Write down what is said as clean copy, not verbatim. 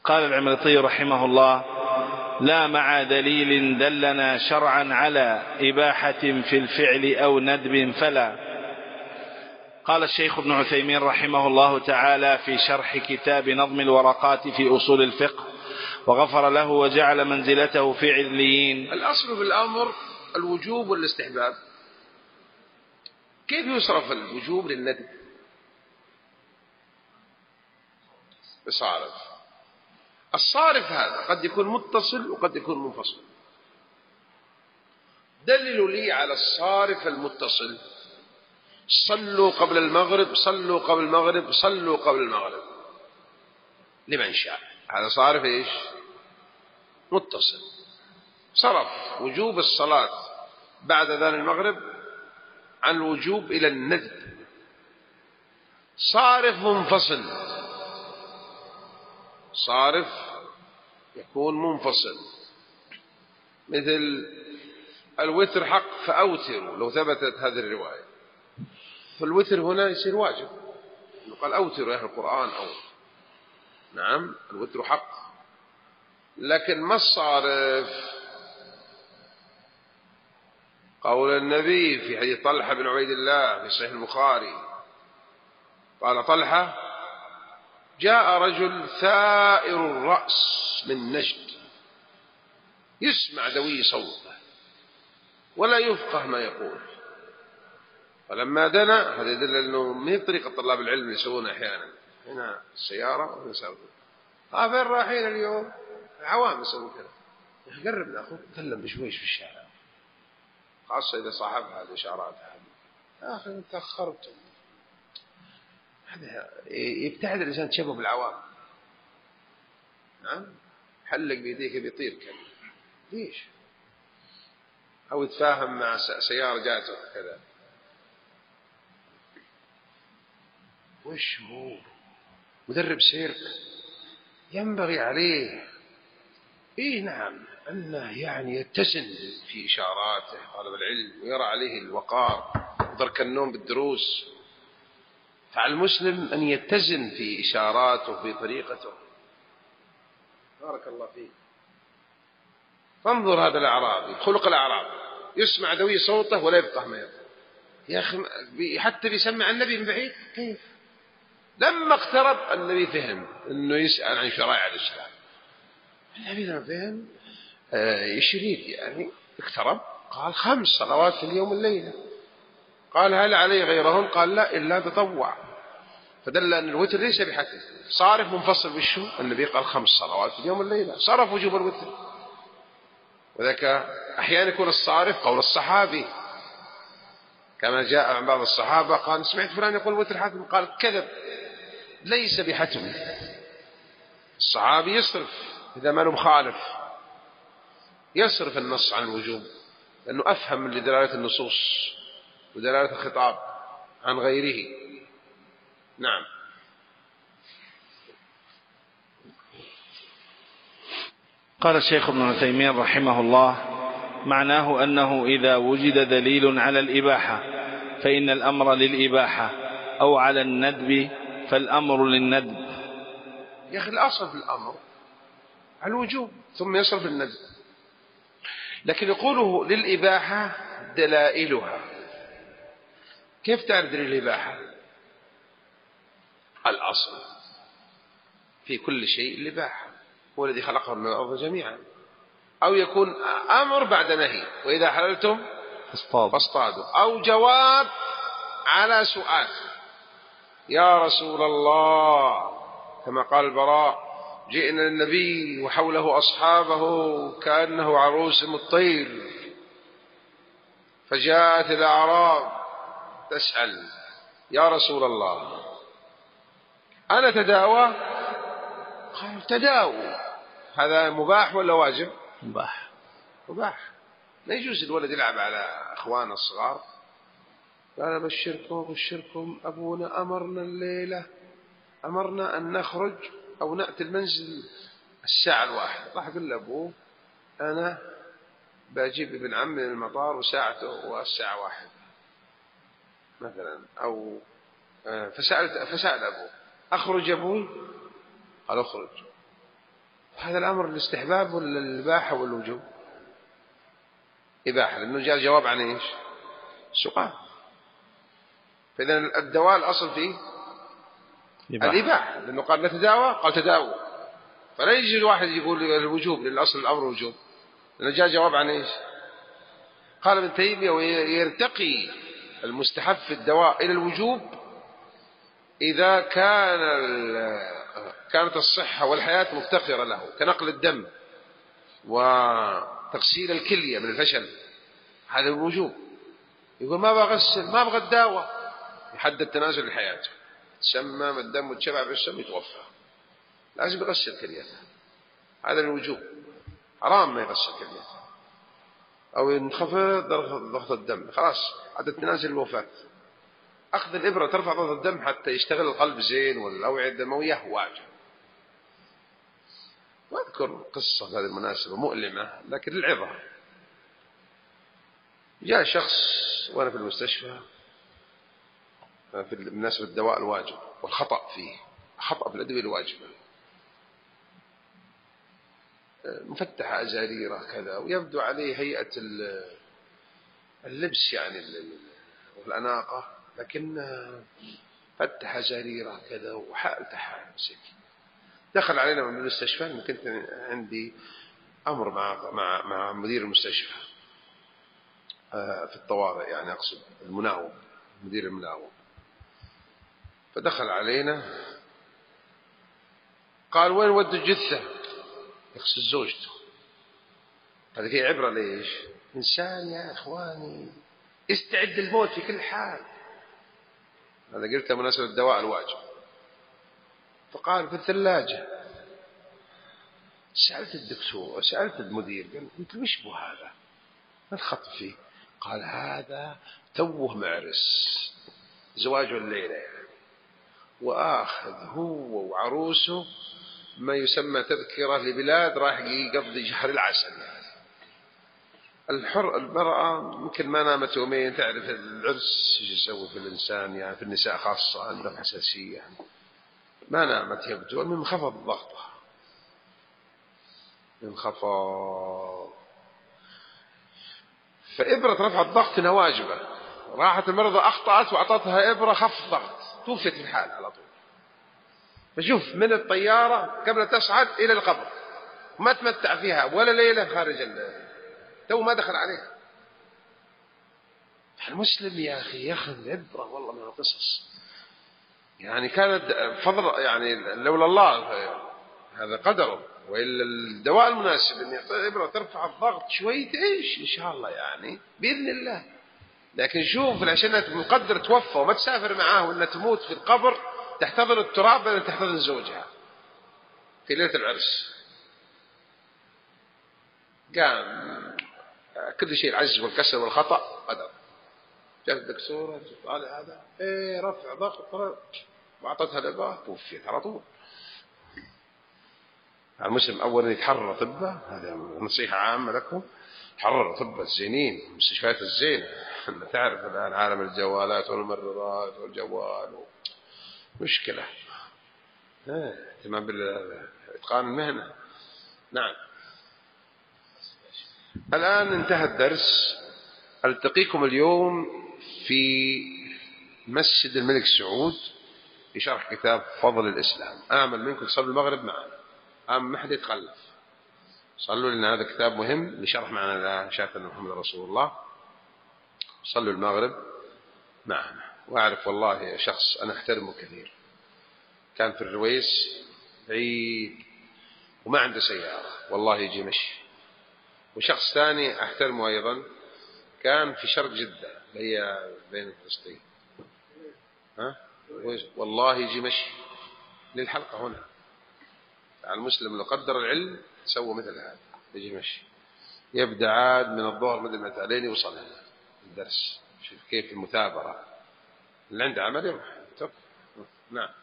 قال العمريطي رحمه الله: لا مع دليل دلنا شرعا على إباحة في الفعل أو ندب فلا. قال الشيخ ابن عثيمين رحمه الله تعالى في شرح كتاب نظم الورقات في أصول الفقه، وغفر له وجعل منزلته في عليين: الأصل بالأمر الوجوب والاستحباب. كيف يصرف الوجوب للندب؟ بصارف. الصارف هذا قد يكون متصل وقد يكون منفصل. دللوا لي على الصارف المتصل: صلوا قبل المغرب، صلوا قبل المغرب، صلوا قبل المغرب، لمن شاء. هذا صارف ايش؟ متصل. صرف وجوب الصلاة بعد أذان المغرب عن الوجوب إلى الندب. صارف منفصل، صارف يكون منفصل، مثل الوتر حق فأوتروا، لو ثبتت هذه الرواية، فالوتر هنا يصير واجب. قال أوتروا يا أهل القرآن، أو نعم الوتر حق. لكن ما الصارف؟ قول النبي في حديث طلحة بن عبيد الله في صحيح البخاري، قال طلحة: جاء رجل ثائر الرأس من نجد يسمع دوي صوته ولا يفقه ما يقول، فلما دنا، هذا يدل أنه ما هي بطريقة طلاب العلم يسوونها أحيانا، هنا السيارة وهنا سيارة، فين رايحين اليوم؟ العوام يسوون كذا، قرب ناخذ تكلم بشويش في الشارع، خاصة إذا صاحبها الإشارات هذه، يا أخي أنت تأخرت. هذا يبتعد الإنسان تشبه بالعوام. نعم، حلق بيديك بيطير كذا، ليش؟ أو يتفاهم مع سيارة جاته كذا، وش هو مدرب سيرك ينبغي عليه نعم أنه يعني يتسن في إشاراته طالب العلم، ويرى عليه الوقار وترك النوم بالدروس. فعلى المسلم أن يتزن في إشاراته وفي طريقته. بارك الله فيك. فانظر هذا الأعرابي، خلق الأعرابي، يسمع دوي صوته ولا يفقه ما يقول. يا أخي حتى بيسمع النبي من بعيد، كيف؟ لما اقترب النبي فهم أنه يسأل عن شرائع الإسلام. النبي لما فهم يشريك يعني، اقترب، قال 5 صلوات في اليوم والليلة. قال هل علي غيرهن؟ قال لا إلا تطوع. فدل أن الوتر ليس بحتم، صارف منفصل بالشو. النبي قال 5 صلوات في اليوم والليلة، صرف وجوب الوتر. وذلك أحيانا يكون الصارف قول الصحابي، كما جاء عن بعض الصحابة قال سمعت فلان يقول وتر حتم، قال كذب، ليس بحتم. الصحابي يصرف إذا ما له مخالف، يصرف النص عن الوجوب، لأنه أفهم من دلالة النصوص ودلالة الخطاب عن غيره. نعم. قال الشيخ ابن عثيمين رحمه الله: معناه أنه إذا وجد دليل على الإباحة فإن الأمر للإباحة، أو على الندب فالأمر للندب. يا أخي الأصل في الأمر على الوجوب ثم يصرف الندب، لكن يقوله للإباحة دلائلها. كيف تعرف دليل الإباحة؟ الأصل في كل شيء الإباحة، هو الذي خلقه من الأرض جميعا. أو يكون أمر بعد نهي: وإذا حللتم فاصطادوا، أو جواب على سؤال: يا رسول الله، كما قال البراء: جئنا للنبي وحوله أصحابه كأنه عروس الطير، فجاءت الأعراب تسأل: يا رسول الله أنا تداوى؟ قال تداووا. هذا مباح ولا واجب؟ مباح. مباح. لا يجوز الولد يلعب على أخوانه الصغار. قال بشركم أبونا أمرنا الليلة، أمرنا أن نخرج أو نأتي المنزل 1:01. راح أقول لأبوه أنا بجيب ابن عمي من المطار وساعته 1:01 مثلا، أو فسأل أبوه: أخرج أبوي؟ قال أخرج. هذا الأمر الاستحباب ولا الإباحة ولا الوجوب؟ إباحة، لأنه جاء الجواب عن إيش؟ سقاء. فإذا الدواء الأصل فيه الإباحة، لأنه قال نتداوى، قال تداوى، فلا يجي الواحد يقول الوجوب، لأن الأصل الأمر وجوب، لأنه جاء جواب عن إيش؟ قال ابن تيمية ويرتقي المستحب في الدواء إلى الوجوب إذا كانت الصحة والحياة مفتقرة له، كنقل الدم وتغسيل الكلية من الفشل، هذا الوجوب. يقول ما بغسل، ما أبغى الدواء، يحدد تنازل لحياته، تسمم الدم وتشبع بالسم يتوفى، لازم يغسل كليته، هذا الوجوب. حرام ما يغسل كليته، أو ينخفض ضغط الدم، خلاص عدد تنازل الوفاة. أخذ الإبرة ترفع ضغط الدم حتى يشتغل القلب زين والأوعية الدموية واجب. وأذكر قصة هذه المناسبة مؤلمة لكن للعظة. جاء شخص وأنا في المستشفى في مناسبة الدواء الواجب والخطأ فيه، خطأ في الأدوية الواجبة، مفتحة أزاريرة كذا، ويبدو عليه هيئة اللبس يعني والأناقة، لكن فتح أزاريرة كذا وحالته حال مسكين. دخل علينا من المستشفى، إن كنت عندي أمر مع مدير المستشفى في الطوارئ، يعني أقصد المناوب، مدير المناوب. فدخل علينا قال وين ود الجثة؟ يقصد زوجته. هذا فيه عبرة ليش؟ إنسان يا إخواني استعد الموت في كل حال. هذا قلت مناسبة الدواء الواجب. فقال في الثلاجة. سألت الدكتور وسألت المدير، قلت وش بو هذا؟ ما الخط فيه؟ قال هذا توه معرس، زواجه الليلة يعني، وآخذ هو وعروسه ما يسمى تذكرة لبلاد راح يقضي شهر العسل يعني. المرأة يمكن ما نامت يومين، تعرف العرس ايش يسوي في الإنسان يعني، في النساء خاصة عندهم حساسية يعني. ما نامت يبدو، من انخفض ضغطها، انخفض. فإبرة رفع الضغط هنا واجبة، راحت المرضى أخطأت وأعطتها إبرة خف ضغط، توفت في الحال على طول. فشوف من الطيارة قبل تصعد إلى القبر ما تمتع فيها ولا ليلة خارج تو ما دخل عليها. المسلم يا أخي يأخذ عبرة والله من القصص يعني. كانت فضل يعني لولا الله هذا قدره، وإلا الدواء المناسب أن يعطي إبرة ترفع الضغط شوي تعيش إن شاء الله يعني بإذن الله. لكن شوف عشان مقدر توفى وما تسافر معاه وإنها تموت في القبر تحتضن التراب بدل تحتضن زوجها في ليلة العرس. قام كل شيء العجز والكسل والخطأ قدر. جاءت الدكتورة قال هذا رفع ضغط وأعطتها الإبرة توفيت على طول. المسلم أولا يتحرر طبه، هذا نصيحة عامة لكم، تحرر طب الزينين، المستشفيات الزينة. تعرف الآن عالم الجوالات والممرضات والجوال مشكلة. اهتمام بإتقان المهنة. نعم. الآن انتهى الدرس. ألتقيكم اليوم في مسجد الملك سعود في شرح كتاب فضل الإسلام. آمل منكم تصلوا المغرب معنا، ما حد يتخلف، صلوا لنا، هذا كتاب مهم لشرح معنا شهادة محمد رسول الله. صلوا المغرب معنا. وأعرف والله شخص أنا أحترمه كثير، كان في الرويس بعيد وما عنده سيارة والله يجي مشي. وشخص ثاني أحترمه أيضا كان في شرق جدة هي بين فلسطين، والله يجي مشي للحلقة هنا. المسلم لو قدر العلم سوى مثل هذا، يجي مشي يبدأ عاد من الظهر مثل ما تعليني وصل هنا الدرس. شوف كيف المثابرة اللي عنده عمل يروح. نعم.